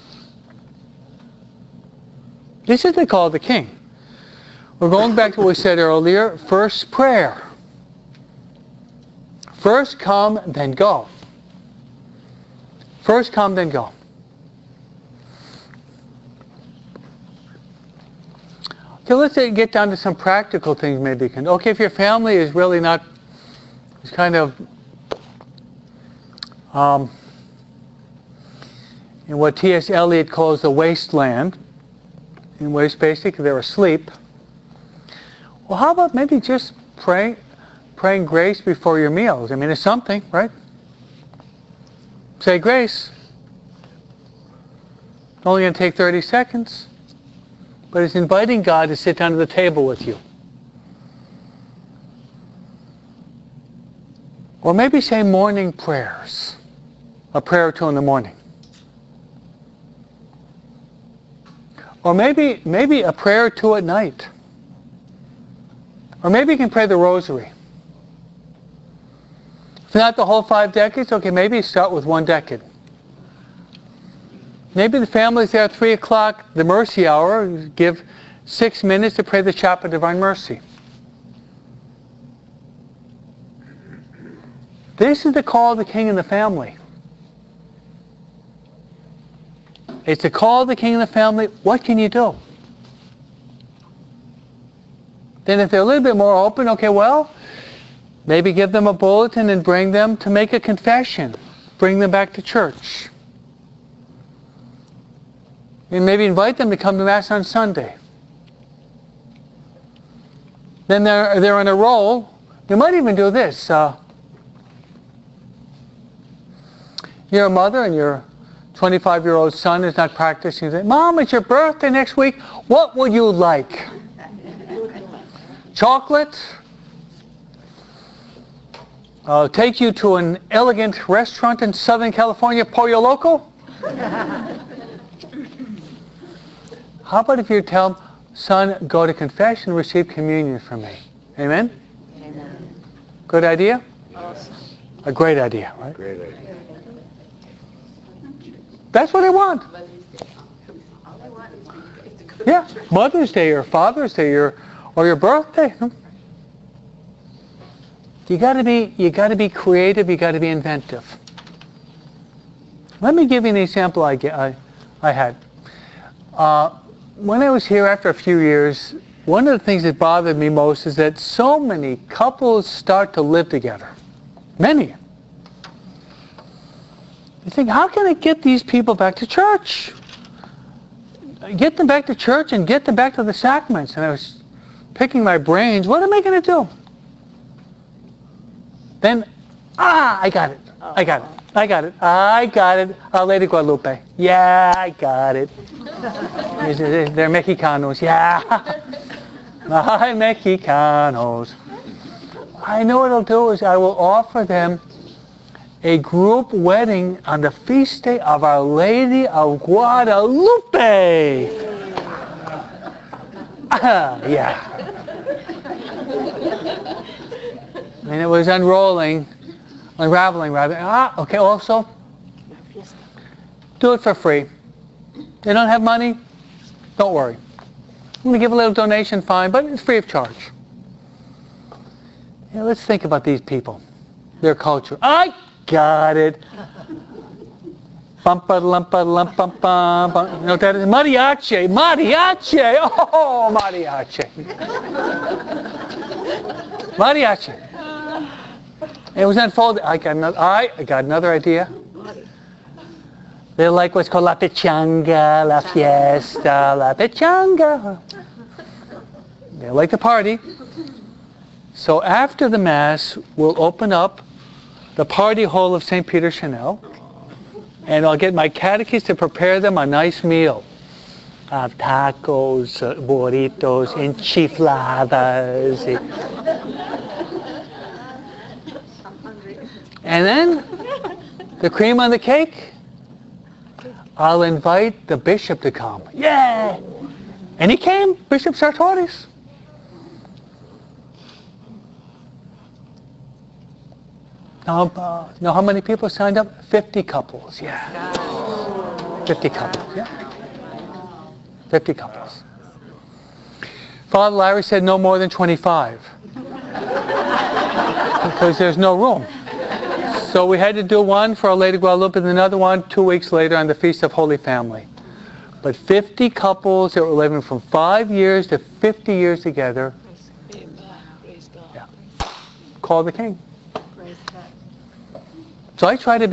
This is the call of the King. We're going back to what we said earlier. First, prayer. First come, then go. First come, then go. Okay, let's get down to some practical things maybe you can. Okay, if your family is really not, it's kind of in what T.S. Eliot calls the wasteland, in which basically they're asleep. Well, how about maybe just praying grace before your meals? I mean, it's something, right? Say grace. It's only going to take 30 seconds. But it's inviting God to sit down at the table with you. Or maybe say morning prayers. A prayer or two in the morning. Or maybe a prayer or two at night. Or maybe you can pray the rosary. If not the whole 5 decades, okay, maybe start with 1 decade. Maybe the family's there at 3 o'clock, the mercy hour, give 6 minutes to pray the Chaplet of Divine Mercy. This is the call of the king and the family. It's the call of the king and the family. What can you do? Then if they're a little bit more open, okay, well, maybe give them a bulletin and bring them to make a confession. Bring them back to church. And maybe invite them to come to Mass on Sunday. Then they're on a roll. You might even do this. You're a mother and your 25-year-old son is not practicing. You say, Mom, it's your birthday next week. What would you like? Chocolate? I'll take you to an elegant restaurant in Southern California, Pollo Loco? How about if you tell him, son, go to confession and receive communion from me? Amen?
Amen.
Good idea?
Awesome.
A great idea, right?
Great idea.
That's what I want.
All I want is to go to
Yeah,
church.
Mother's Day or Father's Day or your birthday. You got to be creative. You got to be inventive. Let me give you an example I had. When I was here after a few years, one of the things that bothered me most is that so many couples start to live together. Many. You think, how can I get these people back to church? Get them back to church and get them back to the sacraments. And I was picking my brains. What am I going to do? Then, I got it. Our Lady Guadalupe. Yeah, I got it. They're Mexicanos. Yeah. Hi, Mexicanos. I know what I'll do is I will offer them a group wedding on the feast day of Our Lady of Guadalupe. Yeah. And it was unraveling rather. Okay, also, do it for free. They don't have money? Don't worry. I'm going to give a little donation, fine, but it's free of charge. Yeah, let's think about these people, their culture. I got it. Bum-ba-lumpa-lump-bum-bum. You know what that is? Mariachi. Mariachi. Oh, mariachi. Mariachi. It was unfolded. I got another idea. They like what's called la pechanga, la fiesta, la pechanga. They like to party. So after the Mass, we'll open up the party hall of St. Peter Chanel, and I'll get my catechist to prepare them a nice meal. Tacos, burritos, enchiladas. And then, the cream on the cake, I'll invite the bishop to come. Yeah! And he came, Bishop Sartorius. Now how many people signed up? 50 couples, yeah. 50 couples, yeah. 50 couples. Father Larry said no more than 25. Because there's no room. So we had to do one for Our Lady Guadalupe and another one 2 weeks later on the Feast of Holy Family. But 50 couples that were living from 5 years to 50 years together, yeah, called the king. So I try to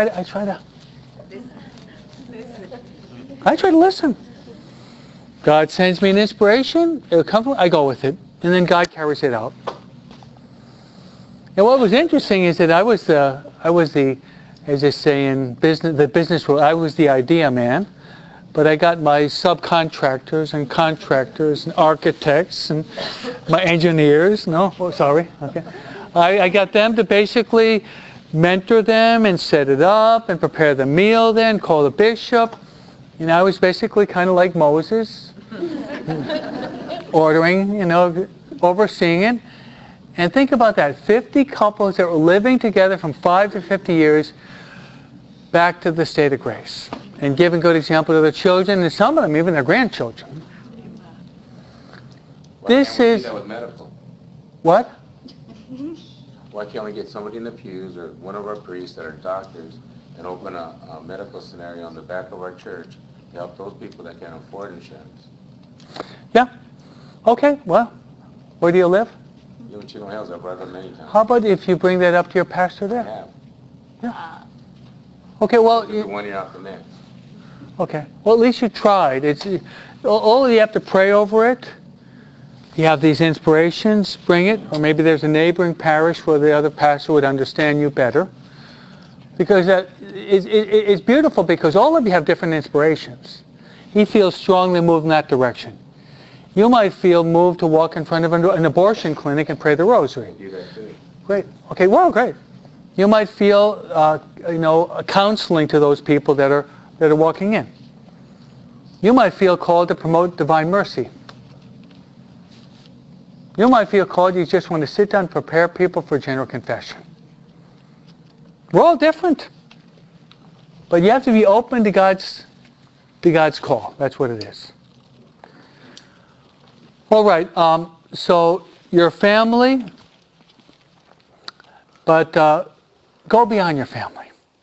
listen. God sends me an inspiration, it'll come from, I go with it, and then God carries it out. And what was interesting is that I was the, as they say in business, the business world, I was the idea man, but I got my subcontractors and contractors and architects and my engineers, I got them to basically mentor them and set it up and prepare the meal then, call the bishop. And I was basically kind of like Moses, ordering, overseeing it. And think about that, 50 couples that were living together from 5 to 50 years back to the state of grace and giving good example to their children and some of them even their grandchildren.
Why can't we do that with medical?
What?
Why can't we get somebody in the pews or one of our priests that are doctors and open a medical scenario on the back of our church to help those people that can't afford insurance?
Yeah. Okay, well, where do you live?
You in Chino Hills, I've brought them many times.
How about if you bring that up to your pastor
I
there?
have.
Yeah. Okay, well...
The 1 year after next.
Okay. Well, at least you tried. All you have to pray over it. You have these inspirations, bring it, or maybe there's a neighboring parish where the other pastor would understand you better. Because it's beautiful because all of you have different inspirations. He feels strongly moved in that direction. You might feel moved to walk in front of an abortion clinic and pray the rosary.
Do that too.
Great. Okay, well, great. You might feel, counseling to those people that are walking in. You might feel called to promote divine mercy. You might feel called, you just want to sit down and prepare people for general confession. We're all different. But you have to be open to God's call. That's what it is. All right, so your family, but go beyond your family.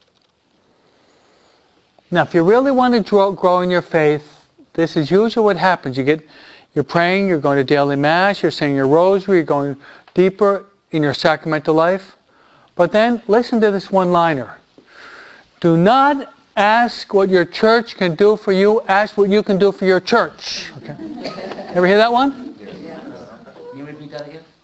Now, if you really want to grow in your faith, this is usually what happens. You're praying, you're going to daily mass, you're saying your rosary, you're going deeper in your sacramental life. But then, listen to this one-liner. Do not ask what your church can do for you, ask what you can do for your church. Okay. Ever hear that one?
Can you repeat that again?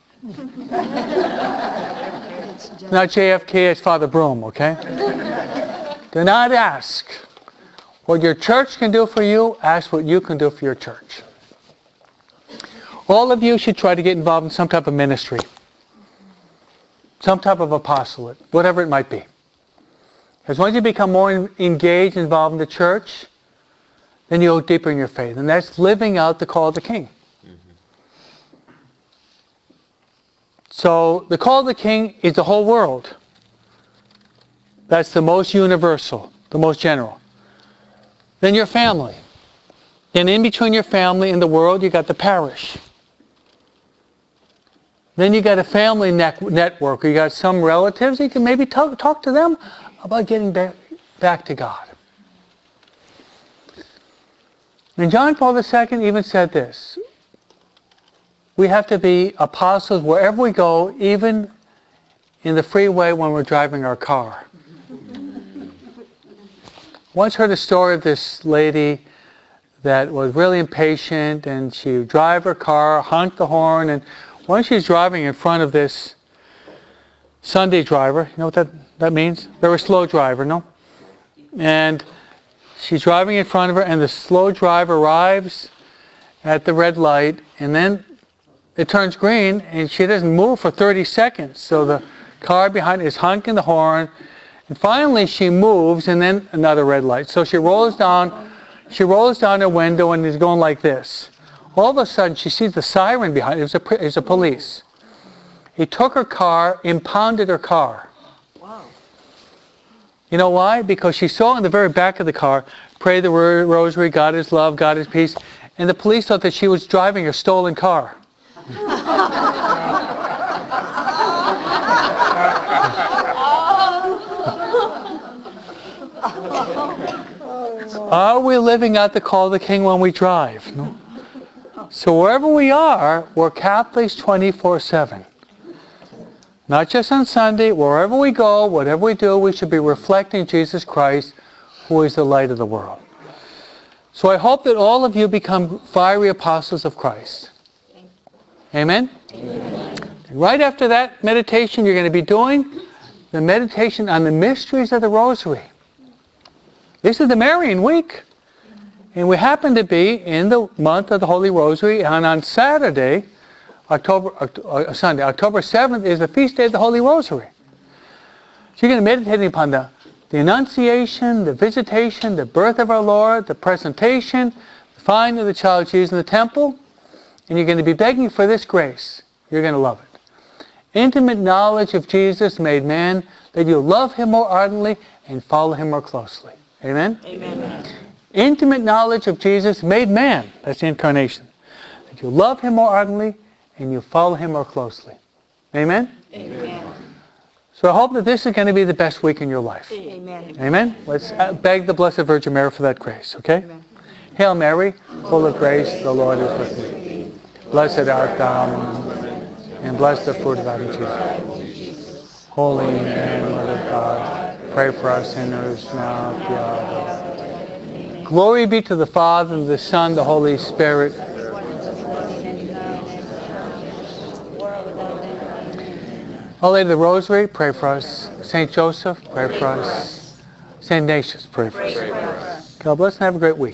Not JFK, it's Father Broom, okay? Do not ask what your church can do for you, ask what you can do for your church. All of you should try to get involved in some type of ministry, some type of apostolate, whatever it might be. Because once you become more engaged, involved in the church, then you'll go deeper in your faith. And that's living out the call of the King. So the call of the King is the whole world. That's the most universal, the most general. Then your family. Then in between your family and the world, you got the parish. Then you got a family network. You got some relatives. You can maybe talk to them about getting back to God. And John Paul II even said this. We have to be apostles wherever we go, even in the freeway when we're driving our car. Once heard a story of this lady that was really impatient, and she would drive her car, honk the horn, and when she's driving in front of this Sunday driver, you know what that means? Very slow driver, no? And she's driving in front of her, and the slow driver arrives at the red light, and then it turns green, and she doesn't move for 30 seconds. So the car behind is honking the horn, and finally she moves, and then another red light. So she rolls down her window and is going like this. All of a sudden, she sees the siren behind. It was a police. He took her car, impounded her car.
Wow.
You know why? Because she saw in the very back of the car, pray the rosary, God is love, God is peace. And the police thought that she was driving a stolen car. Are we living out the call of the King when we drive? No. So wherever we are, we're Catholics 24/7. Not just on Sunday, wherever we go, whatever we do, we should be reflecting Jesus Christ, who is the light of the world. So I hope that all of you become fiery apostles of Christ. Amen? Amen. Right after that meditation, you're going to be doing the meditation on the mysteries of the Rosary. This is the Marian week. And we happen to be in the month of the Holy Rosary, and on Saturday, October 7th, is the feast day of the Holy Rosary. So you're going to be meditating upon the Annunciation, the Visitation, the birth of our Lord, the Presentation, the finding of the child Jesus in the temple, and you're going to be begging for this grace. You're going to love it. Intimate knowledge of Jesus made man, that you love Him more ardently and follow Him more closely. Amen? Amen. Intimate knowledge of Jesus made man. That's the incarnation. That you love Him more ardently and you follow Him more closely. Amen? Amen. So I hope that this is going to be the best week in your life.
Amen.
Amen? Let's beg the Blessed Virgin Mary for that grace, okay? Amen. Hail Mary, full of grace, the Lord is with thee. Blessed art thou among women, and blessed the fruit of thy womb, Jesus. Holy Mary, Mother of God, pray for us sinners now and at the hour of our death. Glory be to the Father, and the Son, and the Holy Spirit. Our Lady of the Rosary, pray for us. St. Joseph, pray for us. St. Ignatius, pray for us. God bless and have a great week.